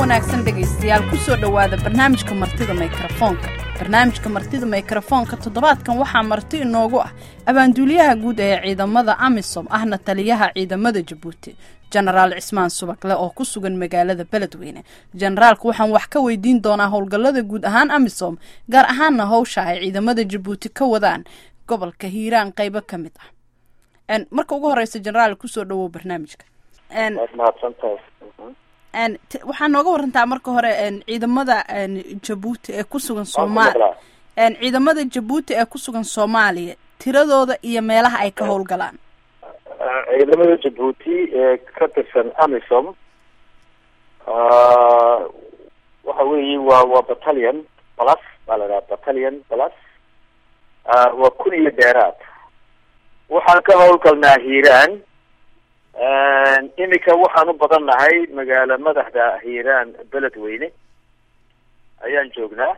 wanaagsan dhegaystayaal ku soo dhawaada barnaamijka martida mikrofoonka. barnaamijka martida mikrofoonka toddobaadkan waxaa marti inoogu ah abaanduuliyaha guud ee ciidamada AMISOM ahna taliyaha ciidamada Djibouti Generaal Cismaan Subakle oo ku sugan magaalada Beledweyne. Generaalku waxaan wax ka weydiin doonaa howlgallada guud ahaan AMISOM gaar ahaanna hawsha ay ciidamada Djibouti ka wadaan gobolka Hiiraan qaybo ka mid ah. marka ugu horeysa Generaal ku soo dhawow barnaamijka. waxaan nooga warantaa marka hore ciidamada Djibouti ee ku sugan Soomaaliya ciidamada Djibouti ee ku sugan Soomaaliya tiradooda iyo meelaha ay ka howlgalaan. ciidamada Djibouti ee ka tirsan AMISOM waxa weeye waa battalion plus battalion plus waa kun iyo dheeraad. waxaan ka howlgalnaa Hiiraan. imika waxaan u badannahay magaala madaxda Hiiraan Beledweyne ayaan joognaa.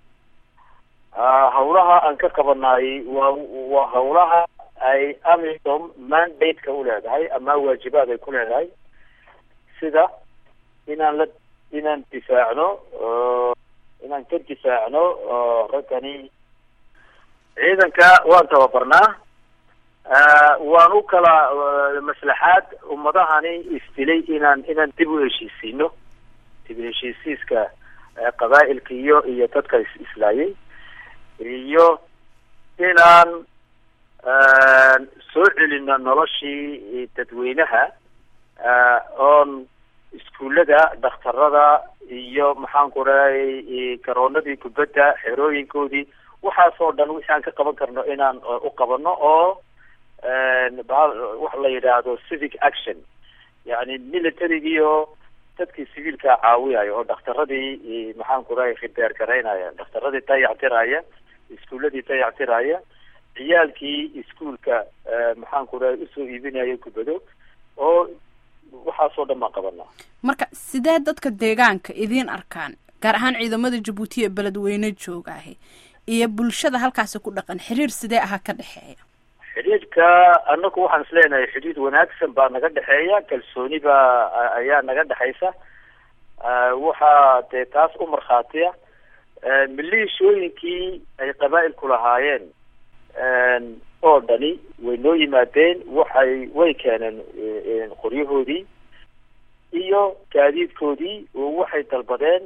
howlaha aan ka qabanay waa howlaha ay AMISOM mandate-ka u leedahay ama waajibaad ay ku leedahay, sida inaan difaacno inaan ka difaacno raggani. ciidanka waan tababarnaa. waan u kala maslaxaad ummadahani isdilay inaan dib u heshiisiino, dib u heshiisiiska qabaa'ilka iyo dadka islaayay, iyo inaan soo celino noloshii dadweynaha oon iskuullada, dhakhtarada iyo maxaan ku rahay garoonadii kubadda, xerooyinkoodii, waxaasoo dhan wixii aan ka qaban karno inaan u qabano oo wax la yidhaahdo civic action, yani militarigiio dadkii civiilka caawiyayo oo dhakhtaradii maxaan ku rahay khibeer garaynaya, dhakhtaradii dayactiraya, iskuuladii dayactiraya, ciyaalkii iskuulka maxaan ku rahay usoo iibinayo kubado, oo waxaasoo dhan baan qabanaa. marka sidee dadka deegaanka idiin arkaan gaar ahaan ciidamada Djibouti ee Beledweyne joogaahe iyo bulshada halkaasi ku dhaqan, xiriir sidee aha ka dhexeeya? xidhiidhka anagu waxaan isleenahay xidhiidh wanaagsan baa naga dhexeeya, kalsooni baa ayaa naga dhexaysa. waxaa dee taas u markhaatiya maleeshooyinkii ay qabaa'ilku lahaayeen oo dhani way noo yimaadeen. way keeneen qoryahoodii iyo gaadiidkoodii, oo waxay dalbadeen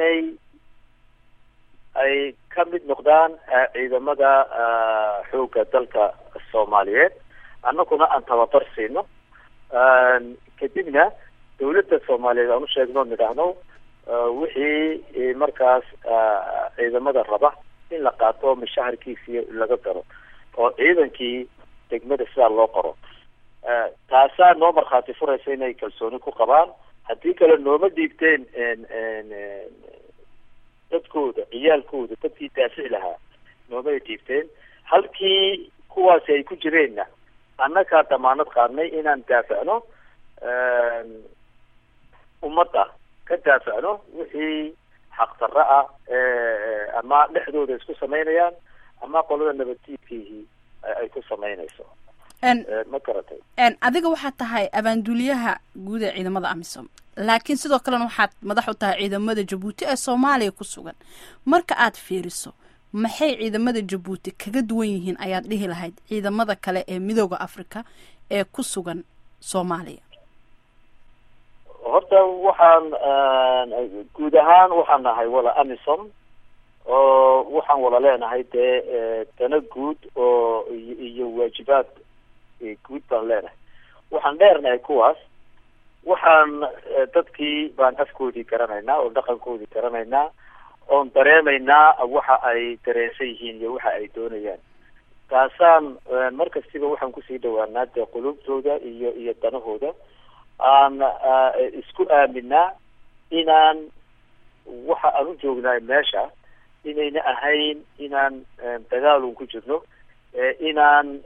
ay ka mid noqdaan ciidamada xoogga dalka Soomaaliyeed, annaguna aan tababar siino. kadibna dawladda Soomaaliyeed aan u sheegno nidhaahno wixii markaas ciidamada raba in la qaato mashaharkiisii laga daro oo ciidankii degmada sidaa loo qoro. taasaa noo markhaati furaysa inay kalsooni ku qabaan. haddii kale nooma dhiibteen dadkooda, ciyaalkooda, dadkii daafici lahaa noomay dhiibteen. halkii kuwaasi ay ku jireenna annagaa damaanad qaadnay inaan daafacno ummadda, ka daafacno wixii xaqdarro ah ama dhexdooda isku samaynayaan ama qolada nabaddiidkiihii ay ku samaynayso. ma garatay? adiga waxaad tahay abaanduuliyaha guud ee ciidamada AMISOM, laakiin sidoo kalena waxaad madax u tahay ciidamada Djibouti ee Soomaaliya ku sugan. marka aad fiiriso maxay ciidamada Djibouti kaga duwan yihiin ayaad dhihi lahayd ciidamada kale ee Midowga Afrika ee ku sugan Soomaaliya? horta waxaan guud ahaan waxaan nahay wala AMISOM, oo waxaan wala leenahay dee dana guud oo iyo waajibaad guud baan leenahay. waxaan dheernahay kuwaas. waxaan dadkii baan afkoodii garanaynaa oo dhaqankoodii garanaynaa, oon dareemaynaa waxa ay dareensan yihiin iyo waxa ay doonayaan. taasaan markastiba waxaan kusii dhawaanaa dee qulubtooda iyo danahooda. aan isku aaminaa inaan waxa aan u joognaay meesha inayna ahayn inaan dagaalun ku jirno, inaan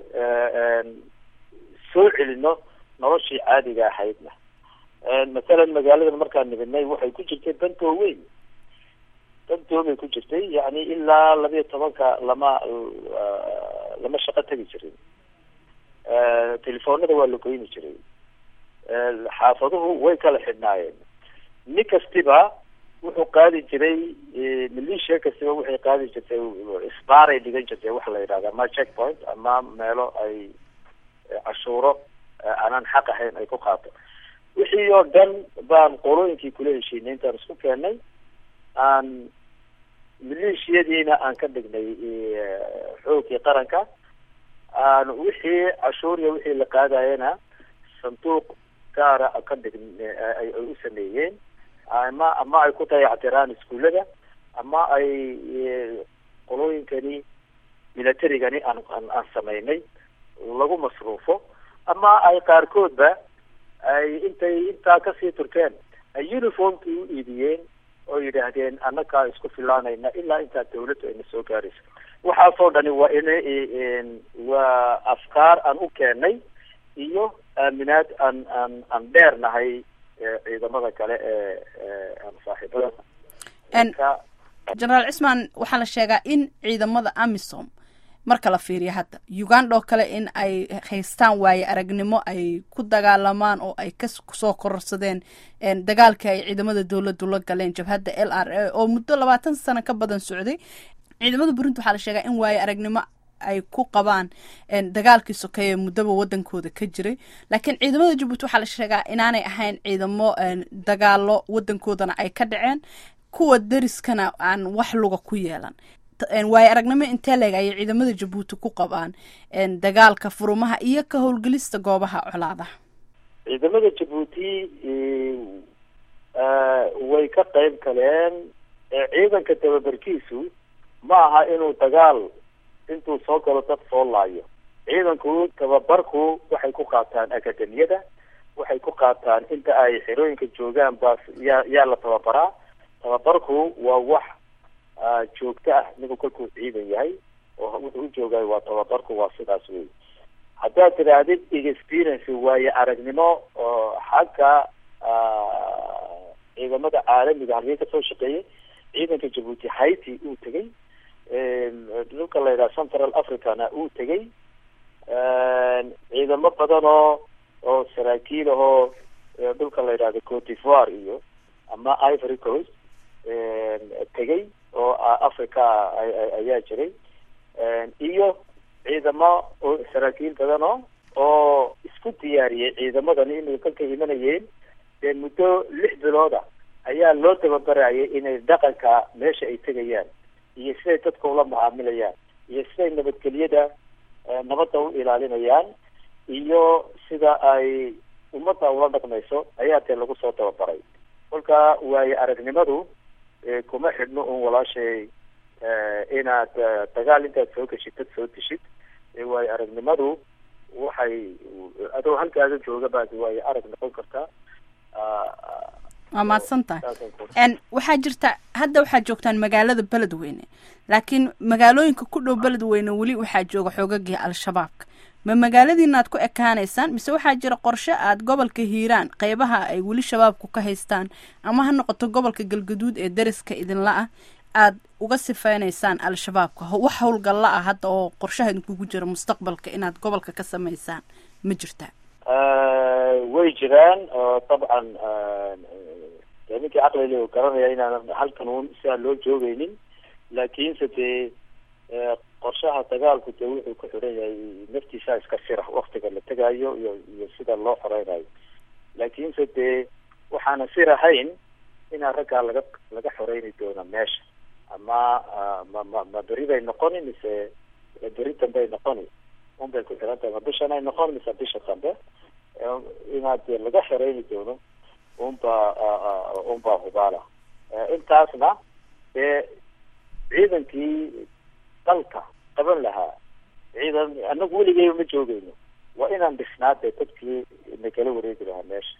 soo celino noloshii caadiga ahaydna. masalan magaaladan markaan nibinay waxay ku jirtay bantoo weyn, bantoobay ku jirtay, yani ilaa 12 lama shaqo tegi jirin. telefoonada waa la goyni jiray. xaafaduhu way kala xidhnaayeen. nin kastiba wuxuu qaadi jiray maleeshiya kastaba waxay qaadi jirtay isbaaray dhigan jirtay waxa la yidhahda ama checkpoint ama meelo ay cashuuro aanan xaq ahayn ay ku qaato. wixii oo dhan baan qolooyinkii kula heshiinay intaan isku keennay, aan maleeshiyadiina aan ka dhignay xoogii qaranka, aan wixii cashuuriya wixii la qaadayana sanduuq gaara ka dhign ay u sameeyeen, ama ay ku dayactiraan iskuullada, ama ay qolooyinkani militarigani aan samaynay lagu masruufo, ama ay qaarkoodba ay intaa kasii turteen ay uniformkii u iibiyeen oo yidhaahdeen annagaa isku filaanayna ilaa intaa dawladdu ayna soo gaarayso. waxaasoo dhani waa afkaar aan u keenay iyo aaminaad aan dheernahay ciidamada kale aan saaxiibada. generaal cismaan, waxaa la sheegaa in ciidamada amisom marka la fiiriyo hadda uganda oo kale in ay haystaan waaye aragnimo ay ku dagaalamaan oo ay kusoo kororsadeen dagaalkii ay ciidamada dawladdu la galeen jabhadda LRA oo muddo 20 sano ka badan socday. ciidamada Burundi waxaa la sheegaa in waaye aragnimo ay ku qabaan dagaalkii sokeeye muddaba wadankooda ka jiray, laakiin ciidamada Djibouti waxaa la sheegaa inaanay ahayn ciidamo dagaalo wadankoodana ay ka dhaceen, kuwa dariskana aan wax luga ku yeelan. waaye aragnimo intee leeg ay ciidamada Djibouti ku qabaan dagaalka furumaha iyo ka howlgelista goobaha colaadaha? ciidamada Djibouti way ka qayb galeen. ciidanka tababarkiisu ma aha inuu dagaal intuu soo galo dad soo laayo. ciidanku tababarku waxay ku qaataan akademiyada, waxay ku qaataan inta ay xerooyinka joogaan baas yaa la tababaraa. tababarku waa wax joogto ah, ninku kolkuu ciidan yahay oo wuxuu u joogay waa tababarku, waa sidaas wey. haddaad tidaahdid experience waaye aragnimo oo xagga ciidamada caalamiga halkii kasoo shaqeeyay, ciidanka Djibouti Haiti uu tegay, dhulka la yidhaha Central Africana uu tegay, ciidamo badan oo saraakiil ahoo dhulka la yidhahdo Cote d'Ivoire iyo ama Ivory Coast tegay oo Africa ayaa jiray, iyo ciidamo saraakiil badan oo isku diyaariyay ciidamadani inay dalka imanayeen. muddo 6 bilooda ayaa loo tababarayay inay dhaqanka meesha ay tegayaan iyo siday dadka ula mucaamilayaan iyo siday nabadda u ilaalinayaan iyo sida ay ummadda ula dhaqmayso ayaa dee lagu soo tababaray. kolka waaye aragnimadu kuma xidhno un walaashay inaad dagaal intaad soo geshid dad soo dishid. waaye aragnimadu waxay adoo halkaaga jooga baad waaye arag noqon kartaa. waa mahadsantahay. waxaa jirta hadda waxaa joogtaan magaalada Beledweyne, laakiin magaalooyinka ku dhow Beledweyne weli waxaa jooga xoogagii al-shabaabka. ma magaaladiina aad ku ekaanaysaan mise waxaa jira qorshe aad gobolka Hiiraan qaybaha ay weli shabaabku ka haystaan ama ha noqoto gobolka Galgaduud ee dariska idinla ah aad uga sifeynaysaan al-shabaabka? wax howlgal la ah hadda oo qorshaha idinku jira mustaqbalka inaad gobolka ka sameysaan ma jirtaa? way jiraan طبعا ninkii caqli leh garanaya inaan halkan uun sidaa loo joogaynin, laakiin sidee qorshaha dagaalku dee wuxuu ku xiran yahay naftiisa iska sira waktiga la tegaayo iyo sida loo xoreynayo. laakiin sidee waxaana sir ahayn inaa raggaa laga xoreyni doono meesha, ama ma beri bay noqoni mise beri dambey noqoni, unbay ku xiran tahay. ma bishan ay noqon mise bisha dambe inaad laga xoreyni doono unbaa hubaala. intaasna dee ciidankii dalka qaban lahaa ciidan anagu weligeyba ma joogeyno, waa inaan dhisnaa dee dadkii nagala wareegi lahaa meesha.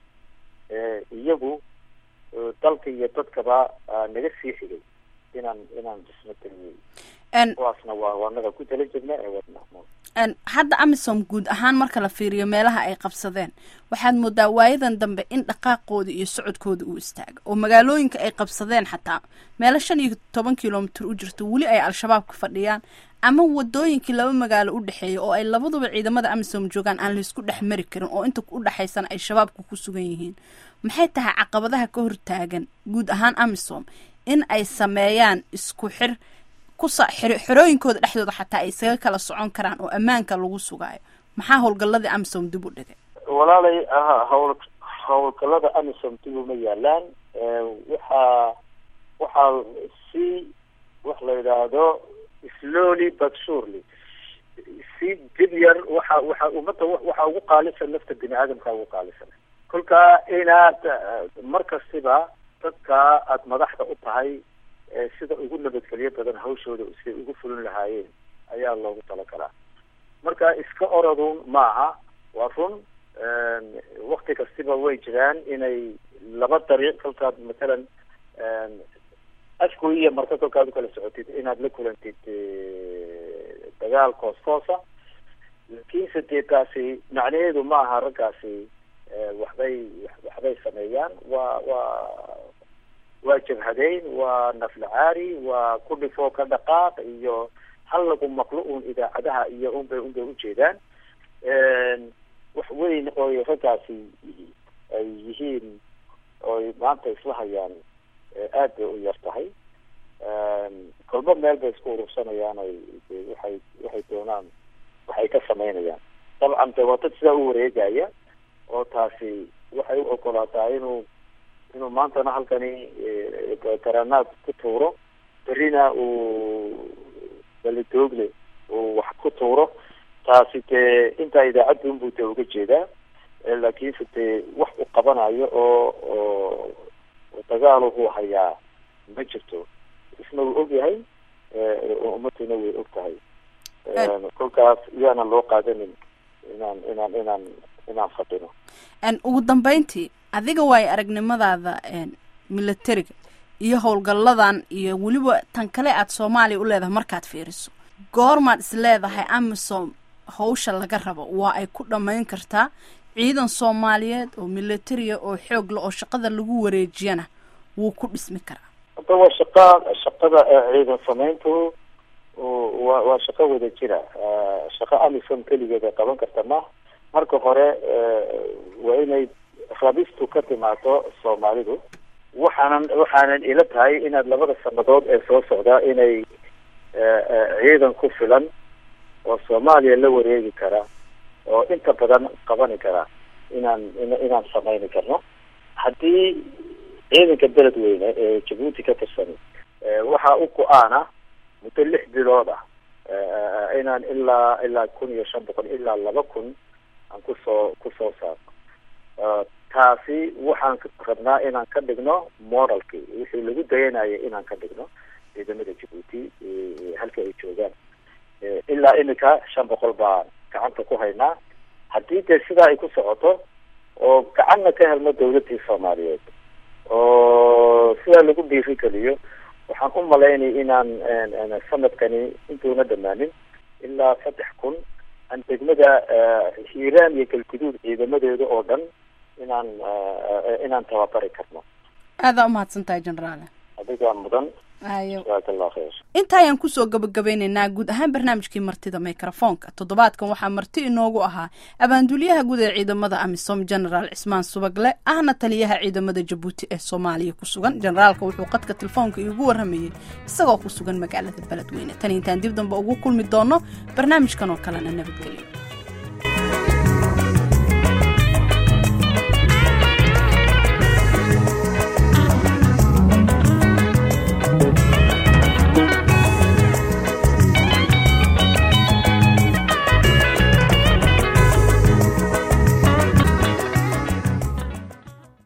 iyagu dalka iyo dadkaba naga sii xigay inaan dhisno taliye. kuwaasna waa anaga ku tala jirna ee wadna. hadda amisom guud ahaan marka la fiiriyo meelaha ay qabsadeen waxaad moodaa waayadan dambe in dhaqaaqooda iyo socodkooda uu istaago oo magaalooyinka ay qabsadeen xataa meelo 15 kilomitir u jirto weli ay al-shabaab ka fadhiyaan ama wadooyinkii laba magaalo u dhaxeeyo oo ay labaduba ciidamada amisom joogaan aan la isku dhex mari karin oo inta u dhaxaysan ay shabaabku ku sugan yihiin. maxay tahay caqabadaha ka hortaagan guud ahaan amisom in ay sameeyaan isku xir xerooyinkooda dhexdooda xataa ay isaga kala socon karaan oo ammaanka lagu sugaayo? maxaa howlgalladii amisom dib u dhigay? walaalay howlgallada amisom dib uma yaalaan. waxaa si wax la yidhaahdo slowly but surely si dib yar waxa ummadda waxa ugu qaalisan nafta bini aadamka ugu qaalisan. kolkaa inaad markastiba dadka aada madaxda u tahay sida ugu nabadgelyo badan hawshooda siday ugu fulin lahaayeen ayaa loogu talagalaa. marka iska orodun maaha, waa run wakti kastiba way jiraan inay laba dariiq kolkaad matalan afku iyo marka kolkaad ukala socotid inaad la kulantid dagaal koostoosa, laakiinse dee taasi macnaheedu ma aha raggaasi waxbay sameeyaan. waa jabhadeyn, waa naflacaari, waa ku dhifoo ka dhaqaaq iyo hal lagu maqlo uun idaacadaha iyo unbay ujeedaan. wax weyn ooy raggaasi ay yihiin ooy maanta isla hayaan aad bay u yar tahay. kolba meel bay isku urursanayaan waxay doonaan waxay ka samaynayaan. dabcan de waa dad sidaa u wareegaya oo taasi waxay u ogolaataa inuu maantana halkani garanaad ku tuuro, berrina uu balidoogle uu wax ku tuuro. taasi dee intaa idaacadda unbuu dee uga jeedaa, laakiinse dee wax u qabanayo oo dagaal wuxuu hayaa ma jirto. isna wuu og yahay, ummadina way og tahay. kolkaas iyaana loo qaadanin inaan fadhino. ugu dambeyntii adiga waay aragnimadaada militariga iyo howlgalladan iyo weliba tan kale aad Soomaaliya u leedahay markaad fiiriso, goormaad is leedahay amisom hawsha laga rabo waa ay ku dhamayn kartaa ciidan Soomaaliyeed oo militariga oo xoog leh oo shaqada lagu wareejiyana wuu ku dhismi karaa? hadda waa shaqada ciidan samayntu waa shaqo wada jira. shaqo amisom keligeeda qaban karta ma. marka hore waa inay rabistu ka timaado Soomaalidu. waxaanan ila tahay inaad labada sanadood ee soo socdaa inay ciidan ku filan oo Soomaaliya la wareegi kara oo inta badan qabani kara inaan samayni karno. haddii ciidanka beledweyne ee Djibouti ka tirsan waxa uu go-aana muddo 6 bilood ah inaan ilaa 1,500 ilaa 2,000 aan kusoo saarno. taasi waxaan rabnaa inaan ka dhigno modelkii wixii lagu dayanayo inaan ka dhigno ciidamada Djibouti halka ay joogaan. ilaa imika 500 baa gacanta ku haynaa. haddii dee sidaa ay ku socoto oo gacanna ka helno dawladii Soomaaliyeed oo sidaa lagu dhiiri geliyo, waxaan u malaynay inaan sanadkani intuuna dhammaanin ilaa 3,000 aan degmada hiiraan iyo galguduud ciidamadeeda oo dhan inaan tababari karno. aada umahadsantahay generaal. adigaa mudan. jazakallahu khayr. inta ayaan kusoo gabagabeynaynaa guud ahaan barnaamijkii martida mikrofoonka. toddobaadkan waxaa marti inoogu ahaa abaanduliyaha guud ee ciidamada amisom generaal Cismaan Subagle ahna taliyaha ciidamada Djibouti ee Soomaaliya ku sugan. generaalka wuxuu qadka telefoonka igu waramayay isagoo ku sugan magaalada Beledweyne. tan intaan dib dambe ugu kulmi doono barnaamijkan oo kalena nabadgelyo.